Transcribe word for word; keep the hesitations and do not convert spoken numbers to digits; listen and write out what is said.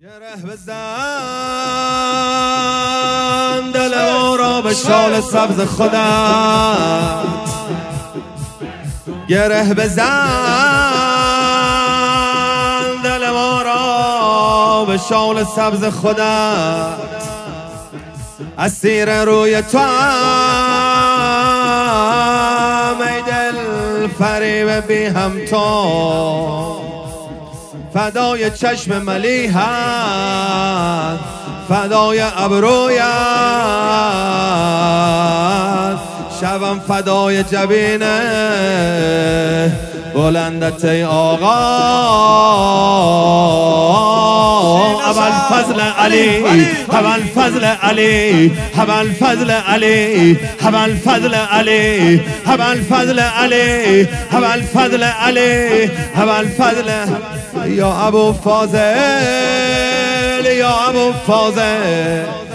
گره بزن دل ما را به شال سبز خودت، گره بزن دل ما را به شال سبز خودت. اسیر روی تو ام ای دل فریب بی همتا، فدای چشم ملیحت، فدای ابرویت، شبم فدای جبینه بلندت ای آقا. ابوالفضل علی، ابوالفضل علی، ابوالفضل علی، ابوالفضل علی، ابوالفضل علی، ابوالفضل علی، ابوالفضل یا ابو فاضل، یا ابو فاضل.